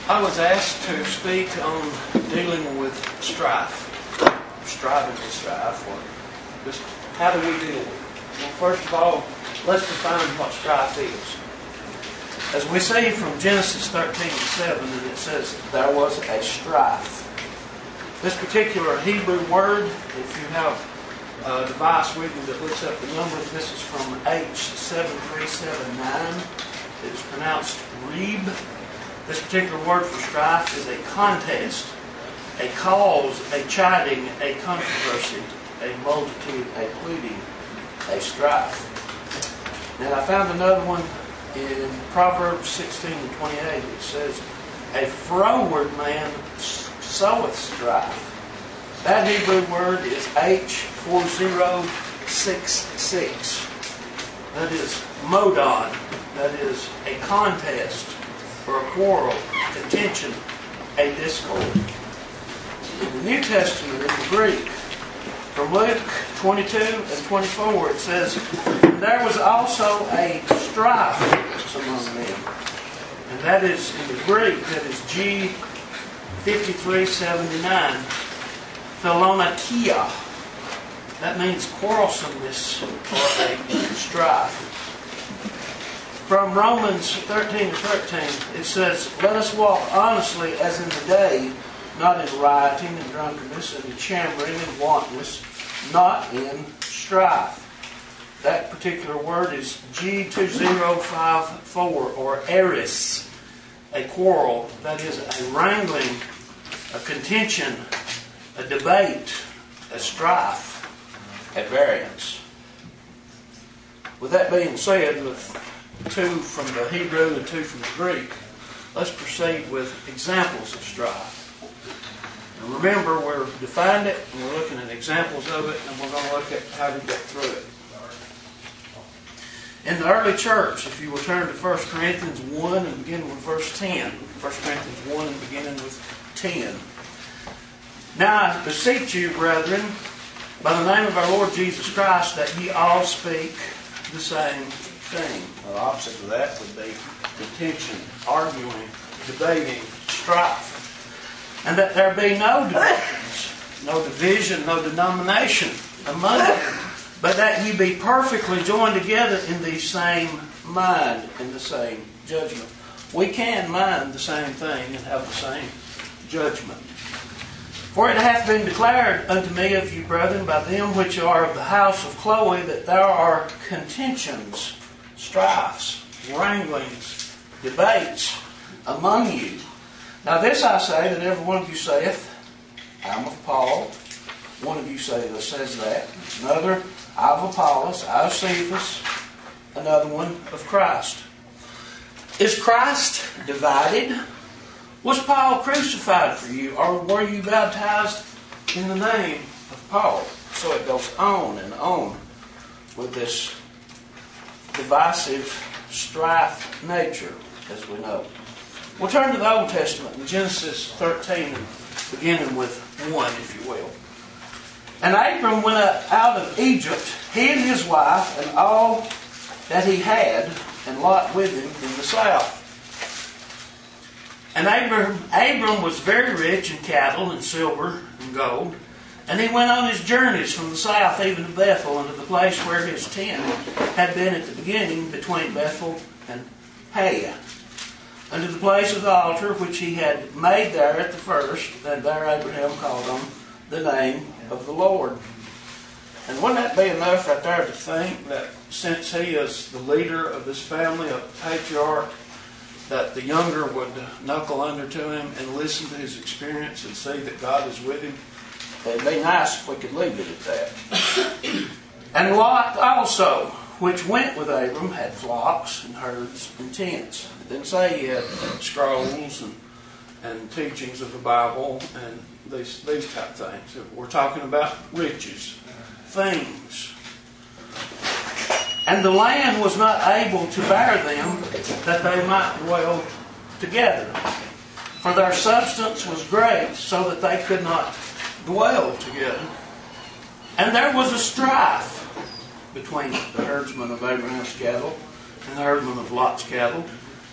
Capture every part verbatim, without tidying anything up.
I was asked to speak on dealing with strife, striving with strife, or just how do we deal with it? Well, first of all, let's define what strife is. As we see from Genesis thirteen and seven, and it says, there was a strife. This particular Hebrew word, if you have a device with you that looks up the numbers, this is from H seven three seven nine. It is pronounced Reeb. This particular word for strife is a contest, a cause, a chiding, a controversy, a multitude, a pleading, a strife. And I found another one in Proverbs sixteen and twenty-eight. It says, a froward man soweth strife. That Hebrew word is H four zero six six. That is modon. That is a contest, or a quarrel, contention, a discord. In the New Testament, in the Greek, from Luke twenty-two and twenty-four, it says, there was also a strife among them. And that is, in the Greek, that is G fifty-three seventy-nine. Philonakia. That means quarrelsomeness or a strife. From Romans thirteen to thirteen, it says, let us walk honestly as in the day, not in rioting and drunkenness and in chambering and wantonness, not in strife. That particular word is G two zero five four, or eris, a quarrel. That is a wrangling, a contention, a debate, a strife, a variance. With that being said, with two from the Hebrew and two from the Greek, let's proceed with examples of strife. And remember, we're defined it, and we're looking at examples of it, and we're going to look at how to get through it. In the early church, if you will turn to First Corinthians one and begin with verse ten. First Corinthians one and beginning with ten. Now I beseech you, brethren, by the name of our Lord Jesus Christ, that ye all speak the same thing. The opposite of that would be contention, arguing, debating, strife. And that there be no divisions, no division, no denomination among you, but that ye be perfectly joined together in the same mind, in the same judgment. We can mind the same thing and have the same judgment. For it hath been declared unto me of you, brethren, by them which are of the house of Chloe, that there are contentions, strifes, wranglings, debates among you. Now this I say, that every one of you saith, I am of Paul. One of you say, says that. Another, I of Apollos. I of Cephas. Another one of Christ. Is Christ divided? Was Paul crucified for you, or were you baptized in the name of Paul? So it goes on and on with this divisive, strife nature, as we know. We'll turn to the Old Testament in Genesis thirteen, beginning with one, if you will. And Abram went up out of Egypt, he and his wife, and all that he had, and Lot with him in the south. And Abram, Abram was very rich in cattle and silver and gold. And he went on his journeys from the south even to Bethel, unto the place where his tent had been at the beginning between Bethel and Hai, unto the place of the altar which he had made there at the first, and there Abraham called on the name of the Lord. And wouldn't that be enough right there to think that since he is the leader of this family, a patriarch, that the younger would knuckle under to him and listen to his experience and see that God is with him? It'd be nice if we could leave it at that. And Lot also, which went with Abram, had flocks and herds and tents. It didn't say he had scrolls and, and teachings of the Bible and these, these type of things. We're talking about riches, things. And the land was not able to bear them, that they might dwell together. For their substance was great, so that they could not dwell together. And there was a strife between the herdsmen of Abraham's cattle and the herdmen of Lot's cattle.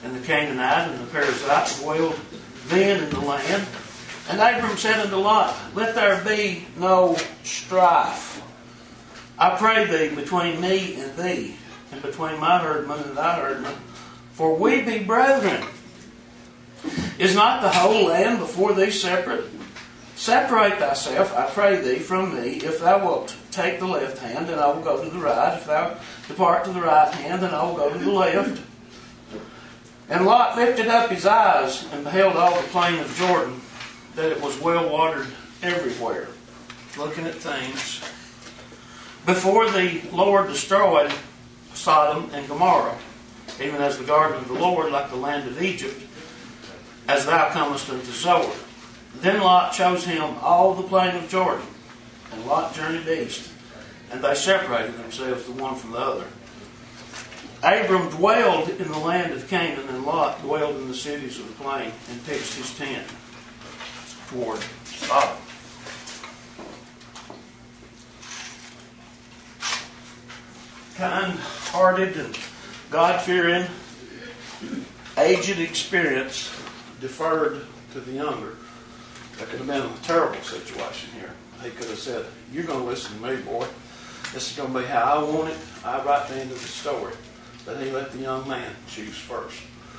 and the Canaanite and the Perizzite dwelled then in the land. And Abram said unto Lot, Let there be no strife, I pray thee, between me and thee, and between my herdmen and thy herdmen, for we be brethren. Is not the whole land before thee separate? Separate thyself, I pray thee, from me. If thou wilt take the left hand, then I will go to the right. If thou depart to the right hand, then I will go to the left. And Lot lifted up his eyes and beheld all the plain of Jordan, that it was well watered everywhere. Looking at things. Before the Lord destroyed Sodom and Gomorrah, even as the garden of the Lord, like the land of Egypt, as thou comest unto Zoar. Then Lot chose him all the plain of Jordan, and Lot journeyed east, and they separated themselves the one from the other. Abram dwelled in the land of Canaan, and Lot dwelled in the cities of the plain, and pitched his tent toward Sodom. Kind-hearted and God-fearing, aged experience deferred to the younger. That could have been a terrible situation here. He could have said, You're going to listen to me, boy. This is going to be how I want it. I write the end of the story. But he let the young man choose first.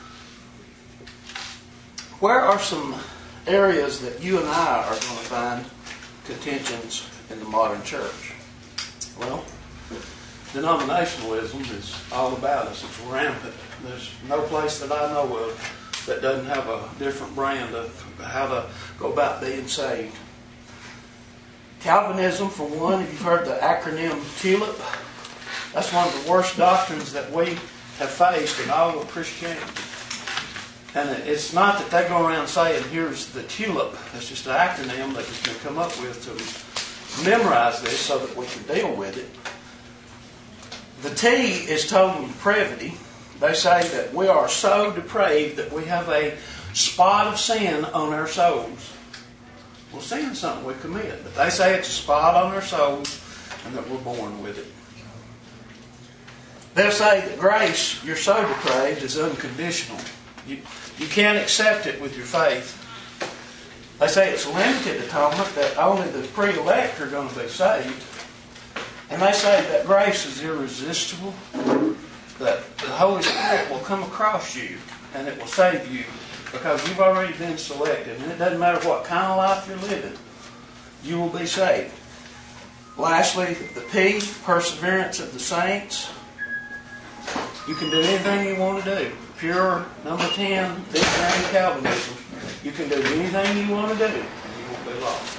Where are some areas that you and I are going to find contentions in the modern church? Well, denominationalism is all about us. It's rampant. There's no place that I know of that doesn't have a different brand of how to go about being saved. Calvinism, for one, if you've heard the acronym TULIP, that's one of the worst doctrines that we have faced in all of Christianity. And it's not that they go around saying, here's the TULIP. It's just an acronym that has been come up with to memorize this so that we can deal with it. The T is total depravity. They say that we are so depraved that we have a spot of sin on our souls. Well, sin's something we commit, but they say it's a spot on our souls and that we're born with it. They'll say that grace, you're so depraved, is unconditional. You, you can't accept it with your faith. They say it's limited atonement, that only the pre-elect are going to be saved. And they say that grace is irresistible, that the Holy Spirit will come across you and it will save you because you've already been selected. And it doesn't matter what kind of life you're living, you will be saved. Lastly, the P, perseverance of the saints. You can do anything you want to do. Pure, number ten, Big Bang Calvinism. You can do anything you want to do and you won't be lost.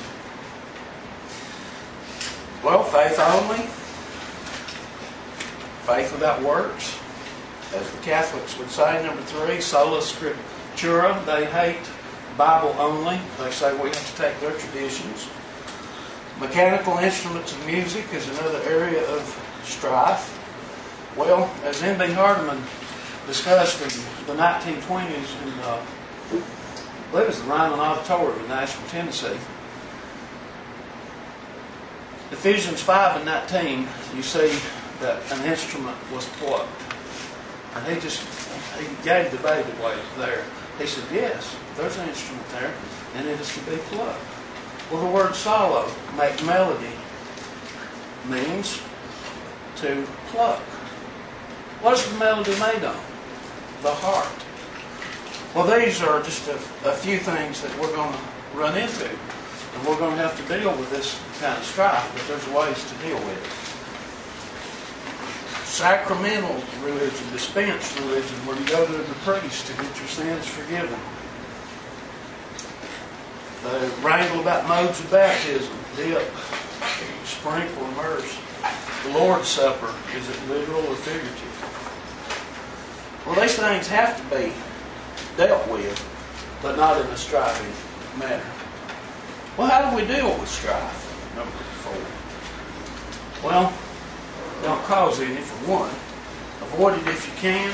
Well, faith only. Faith without works. As the Catholics would say, number three, sola scriptura. They hate Bible only. They say we have to take their traditions. Mechanical instruments of music is another area of strife. Well, as N B Hardeman discussed in the nineteen twenties in, uh, I believe it was the Ryman Auditorium in Nashville, Tennessee, Ephesians five and nineteen, you see that an instrument was plucked. And he just, he gave the baby away there. He said, yes, there's an instrument there, and it is to be plucked. Well, the word solo, make melody, means to pluck. What is the melody made of? The heart. Well, these are just a, a few things that we're going to run into. And we're going to have to deal with this kind of strife, but there's ways to deal with it. Sacramental religion, dispensed religion, where you go to the priest to get your sins forgiven. They wrangle about modes of baptism, dip, sprinkle, immerse. The Lord's Supper, is it literal or figurative? Well, these things have to be dealt with, but not in a striving manner. Well, how do we deal with strife? Number four. Well, don't cause any, for one. Avoid it if you can.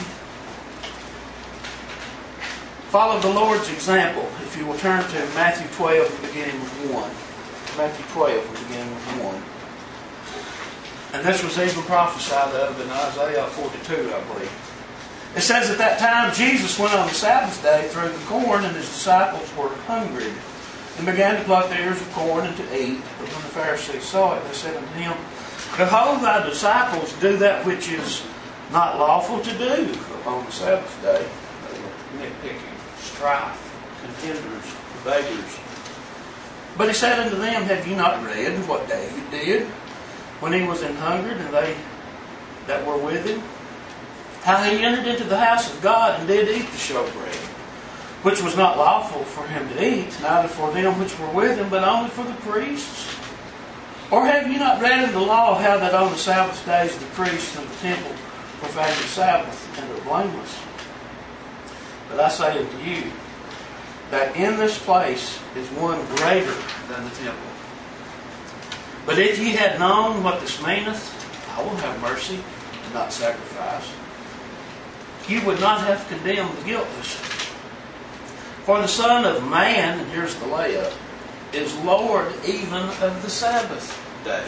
Follow the Lord's example. If you will turn to Matthew twelve, beginning with one. Matthew twelve, beginning with one. And this was even prophesied of in Isaiah forty-two, I believe. It says at that time Jesus went on the Sabbath day through the corn, and his disciples were hungry, and began to pluck the ears of corn and to eat. But when the Pharisees saw it, they said unto him, Behold, thy disciples do that which is not lawful to do on the Sabbath day. They were nitpicking, strife, contenders, debaters. But he said unto them, Have you not read what David did when he was an hungered, and they that were with him? How he entered into the house of God and did eat the showbread, which was not lawful for him to eat, neither for them which were with him, but only for the priests. Or have you not read in the law how that on the Sabbath days the priests of the temple profane the Sabbath and are blameless? But I say unto you, that in this place is one greater than the temple. But if ye had known what this meaneth, I will have mercy and not sacrifice, you would not have condemned the guiltless. For the Son of Man, and here's the layup, is Lord even of the Sabbath day.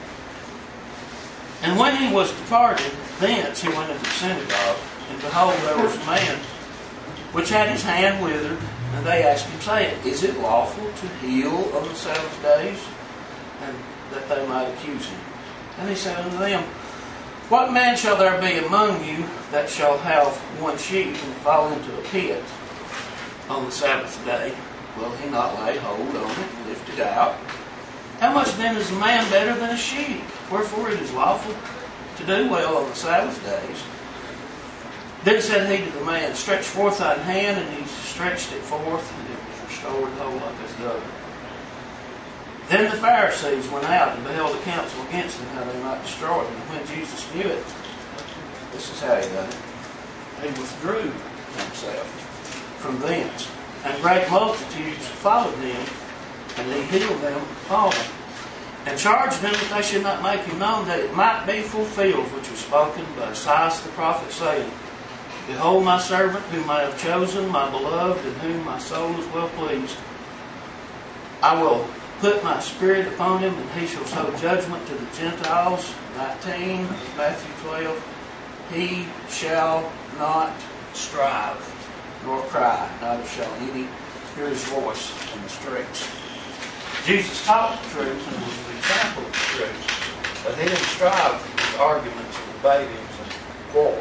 And when he was departed, thence he went into the synagogue, and behold, there was a man which had his hand withered, and they asked him, saying, Is it lawful to heal on the Sabbath days? And that they might accuse him. And he said unto them, What man shall there be among you that shall have one sheep and fall into a pit on the Sabbath day? Will he not lay hold on it and lift it out? How much then is a man better than a sheep? Wherefore it is lawful to do well on the Sabbath days. Then said he to the man, Stretch forth thine hand, and he stretched it forth, and it was restored whole like as the other. Then the Pharisees went out and beheld a counsel against him, how they might destroy him. And when Jesus knew it, this is how he done it. He withdrew himself from thence, and great multitudes followed him, and he healed them all, and charged them that they should not make him known, that it might be fulfilled which was spoken by Esaias the prophet, saying, Behold my servant whom I have chosen, my beloved, in whom my soul is well pleased. I will put my spirit upon him, and he shall show judgment to the Gentiles. nineteen, Matthew twelve. He shall not strive, nor cry, neither shall any hear his voice in the streets. Jesus taught the truth and was the example of the truth, but he didn't strive with arguments and debatings and quarrels.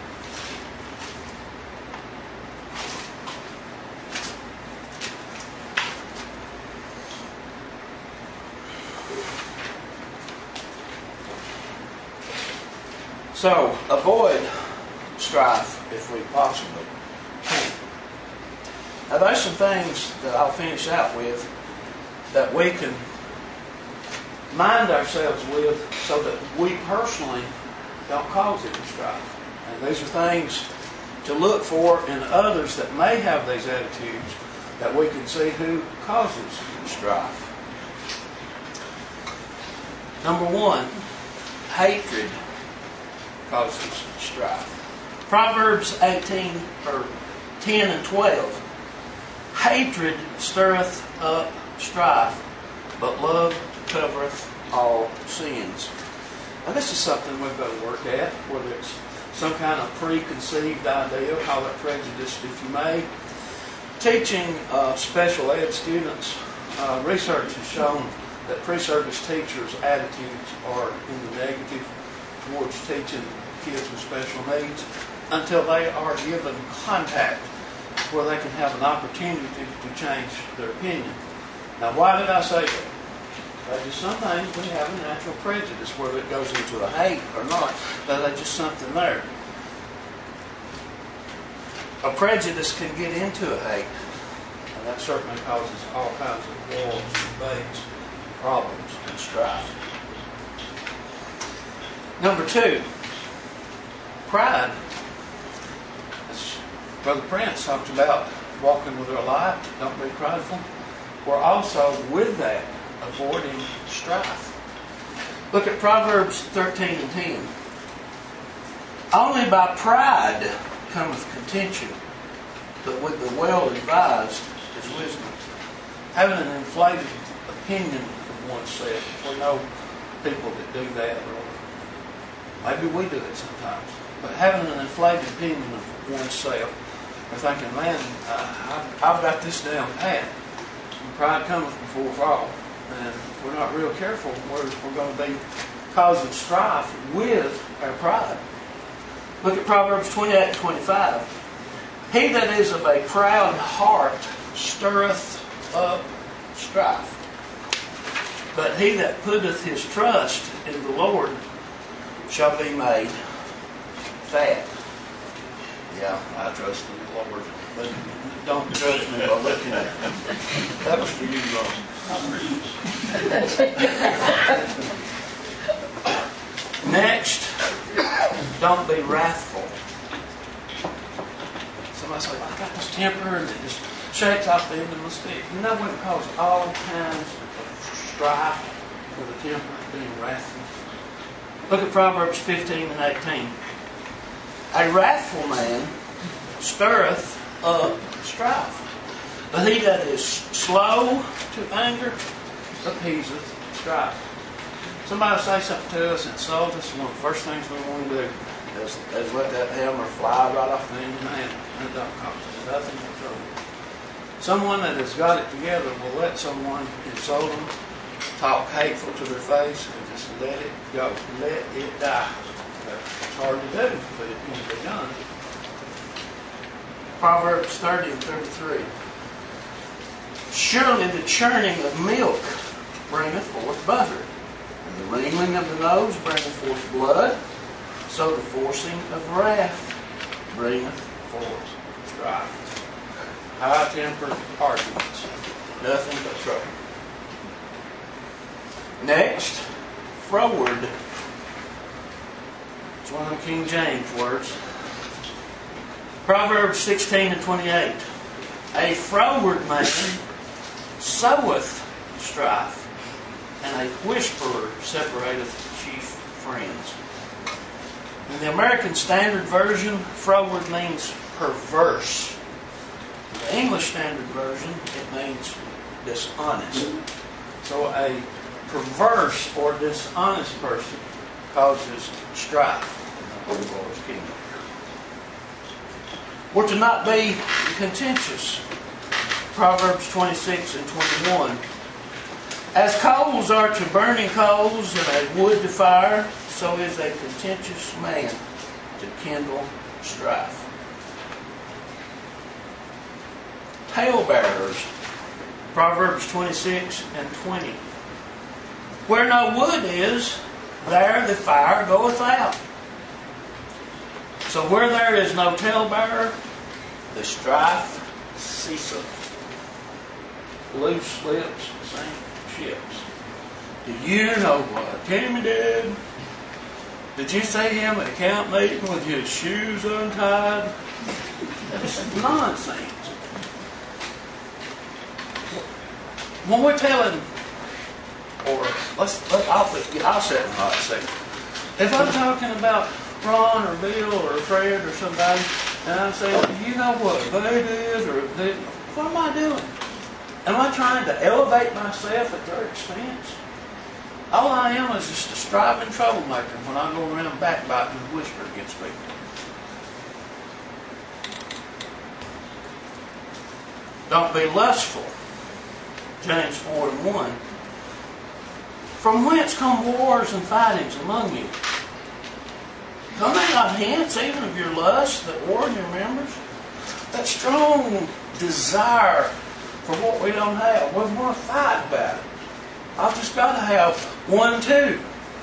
So, avoid strife if we possibly can. Now, there's some things that I'll finish out with that we can mind ourselves with so that we personally don't cause any strife. And these are things to look for in others that may have these attitudes, that we can see who causes strife. Number one, hatred causes strife. Proverbs eighteen, or ten and twelve. Hatred stirreth up strife, but love covereth all sins. Now this is something we've got to work at, whether it's some kind of preconceived idea, call it prejudice if you may. Teaching uh, special ed students, uh, research has shown that pre-service teachers' attitudes are in the negative towards teaching kids with special needs until they are given contact where they can have an opportunity to change their opinion. Now, why did I say that? Well, just some things we have a natural prejudice, whether it goes into a hate or not, but there's just something there. A prejudice can get into a hate, and that certainly causes all kinds of wars, debates, problems, and strife. Number two, pride. As Brother Prince talked about walking with our light, don't be prideful. We're also, with that, avoiding strife. Look at Proverbs thirteen and ten. Only by pride cometh contention, but with the well-advised is wisdom. Having an inflated opinion of oneself. We know people that do that, or maybe we do it sometimes. but having an inflated opinion of oneself, or thinking, man, uh, I've, I've got this down pat. And pride cometh before a fall. And if we're not real careful, we're, we're going to be causing strife with our pride. Look at Proverbs twenty-eight and twenty-five. He that is of a proud heart stirreth up strife, but he that putteth his trust in the Lord shall be made fat. Yeah, I trust in the Lord, but don't judge me by looking at it. That was for you, Ron. Next, don't be wrathful. Somebody say, I got this temper, and it just shakes off the end of my stick. You know what causes all kinds of strife with a temper, being wrathful? Look at Proverbs fifteen and eighteen. A wrathful man stirreth up strife, but he that is slow to anger appeaseth strife. Somebody say something to us, insult us, one of the first things we want to do is, is let that hammer fly right off the end of the handle. That don't cost us nothing but trouble. Someone that has got it together will let someone insult them, talk hateful to their face, and just let it go. Let it die. It's hard to do, but it can be done. Proverbs thirty and thirty-three. Surely the churning of milk bringeth forth butter, and the wrinkling of the nose bringeth forth blood, so the forcing of wrath bringeth forth strife. High-tempered arguments, nothing but trouble. Next, froward. It's one of the King James words. Proverbs sixteen and twenty-eight. A froward man soweth strife, and a whisperer separateth chief friends. In the American Standard Version, froward means perverse. In the English Standard Version, it means dishonest. So a perverse or dishonest person causes strife in the Lord's kingdom. We're to not be contentious. Proverbs twenty-six and twenty-one. As coals are to burning coals and a wood to fire, so is a contentious man to kindle strife. Talebearers. Proverbs twenty-six and twenty. Where no wood is, there the fire goeth out. So where there is no talebearer, the strife ceaseth. Loose lips sink ships. Do you know what Timmy did? Did you see him at a camp meeting with his shoes untied? That's nonsense. When we're telling, or let's, let, I'll, I'll say it in a hot second. If I'm talking about Ron or Bill or Fred or somebody, and I say, you know what they did, or they, what am I doing? Am I trying to elevate myself at their expense? All I am is just a striving troublemaker when I go around backbiting and whispering against people. Don't be lustful. James four and one. From whence come wars and fightings among you? Come they not hence, even of your lust that war in your members? That strong desire for what we don't have. We want to fight about it. I've just got to have one too.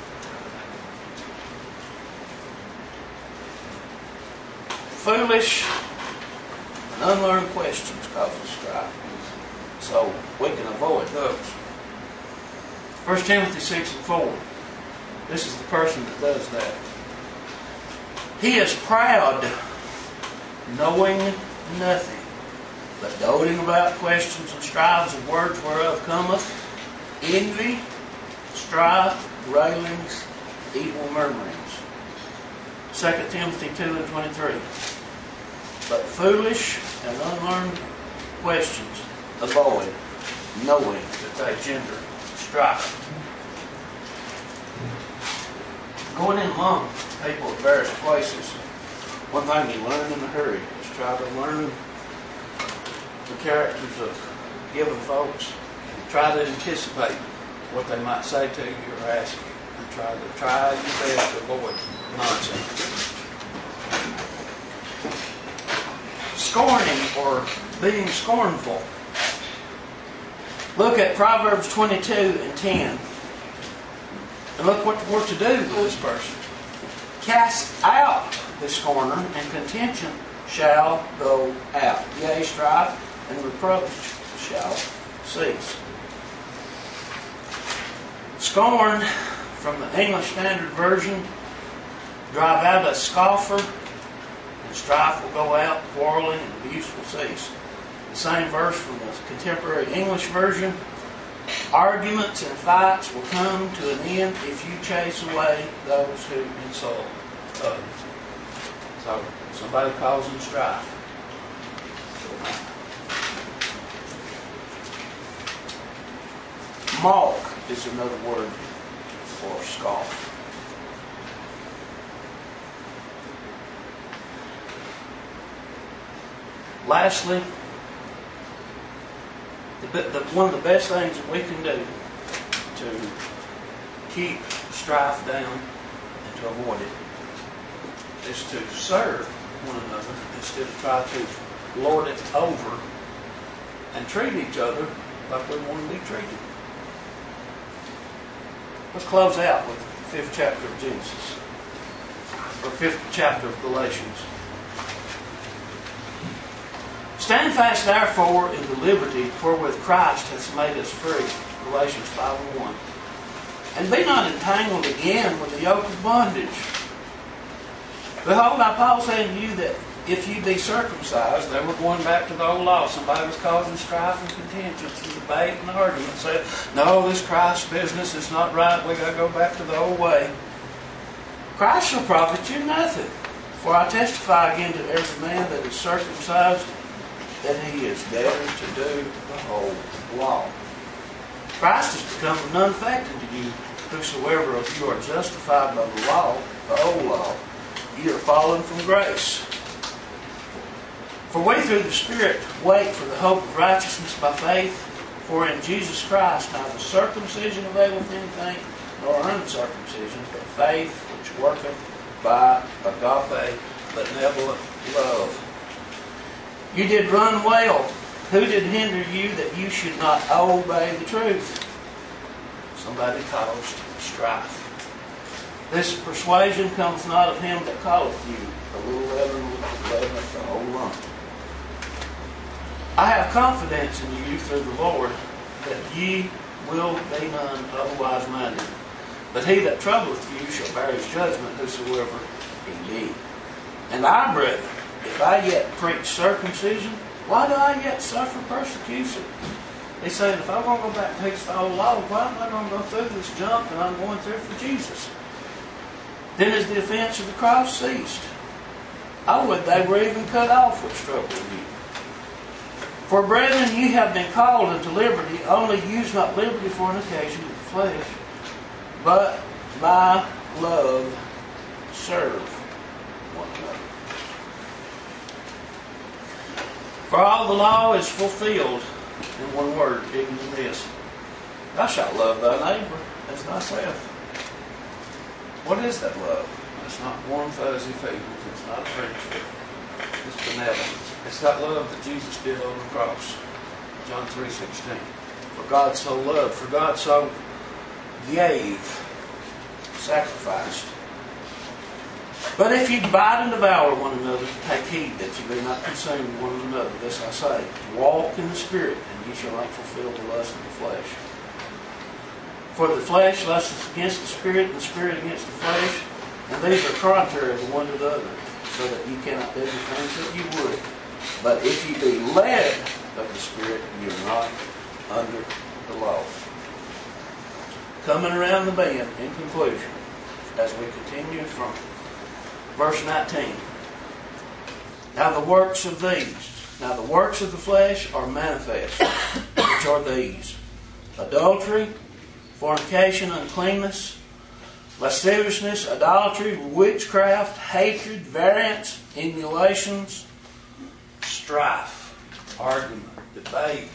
Foolish and unlearned questions cause strife. So we can avoid those. First Timothy six and four. This is the person that does that. He is proud, knowing nothing, but doting about questions and strives of words whereof cometh envy, strife, railings, evil murmurings. Second Timothy two and twenty-three. But foolish and unlearned questions avoid, knowing that they gender strife. Going in among people at various places, One thing you learn in a hurry is try to learn the characters of given folks and try to anticipate what they might say to you or ask you, and try to try your best to avoid nonsense. Scorning or being scornful. Look at Proverbs twenty-two and ten. And look what we're to do with this person. Cast out the scorner, and contention shall go out. Yea, strife and reproach shall cease. Scorn, from the English Standard Version, drive out a scoffer, and strife will go out, quarreling and abuse will cease. The same verse from the Contemporary English Version, arguments and fights will come to an end if you chase away those who insult others. So, somebody causing strife. Mock is another word for scoff. Lastly, the, the, one of the best things that we can do to keep strife down and to avoid it is to serve one another instead of try to lord it over and treat each other like we want to be treated. Let's close out with the fifth chapter of Genesis, or fifth chapter of Galatians. Stand fast therefore in the liberty wherewith Christ hath made us free. Galatians five and one. And be not entangled again with the yoke of bondage. Behold, I, Paul, say unto you that if you be circumcised, they were going back to the old law. Somebody was causing strife and contention and debate and argument. Said, no, this Christ business is not right. We got to go back to the old way. Christ shall profit you nothing. For I testify again to every man that is circumcised that he is debtor to do the whole law. Christ has become of none effect unto you, whosoever of you are justified by the law, the old law, ye are fallen from grace. For we through the Spirit wait for the hope of righteousness by faith. For in Jesus Christ neither circumcision availeth anything, nor uncircumcision, but faith which worketh by agape benevolent love. You did run well. Who did hinder you that you should not obey the truth? Somebody caused strife. This persuasion cometh not of him that calleth you. A little leaven leaveneth the whole lump. I have confidence in you through the Lord that ye will be none otherwise minded. But he that troubleth you shall bear his judgment, whosoever he be. And I, brethren, if I yet preach circumcision, why do I yet suffer persecution? They say, if I'm going to go back and teach the old law, why am I going to go through this junk that I'm going through for Jesus? Then is the offense of the cross ceased. I would they were even cut off which trouble you. For brethren, ye have been called unto liberty, only use not liberty for an occasion of the flesh, but by love serve one another. For all the law is fulfilled in one word, even in this: thou shalt love thy neighbor as thyself. What is that love? It's not warm, fuzzy feelings. It's not a friendship. It's benevolence. It's that love that Jesus did on the cross. John three sixteen. For God so loved, for God so gave, sacrificed. But if ye bite and devour one another, take heed that ye be not consumed one another. This I say, walk in the Spirit, and ye shall not fulfill the lust of the flesh. For the flesh lusteth against the Spirit, and the Spirit against the flesh, and these are contrary the one to the other, so that ye cannot do the things that ye would. But if ye be led of the Spirit, ye are not under the law. Coming around the bend, in conclusion, as we continue from verse nineteen. Now the works of these, now the works of the flesh are manifest, which are these: adultery, fornication, uncleanness, lasciviousness, idolatry, witchcraft, hatred, variance, emulations, strife, argument, debate,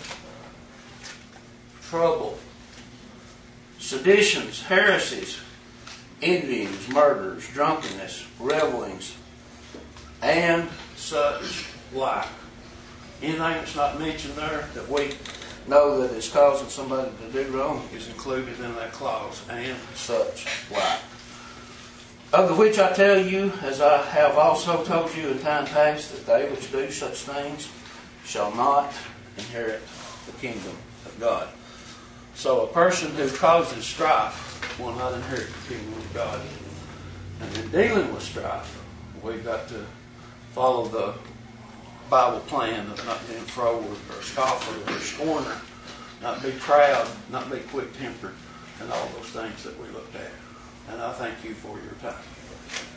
trouble, seditions, heresies, envyings, murders, drunkenness, revelings, and such like. Anything that's not mentioned there that we know that is causing somebody to do wrong is included in that clause, and such like. Of the which I tell you, as I have also told you in time past, that they which do such things shall not inherit the kingdom of God. So a person who causes strife will not inherit the kingdom of God. And in dealing with strife, we've got to follow the Bible plan of not being froward or a scoffer or a scorner, not be proud, not be quick-tempered, and all those things that we looked at. And I thank you for your time.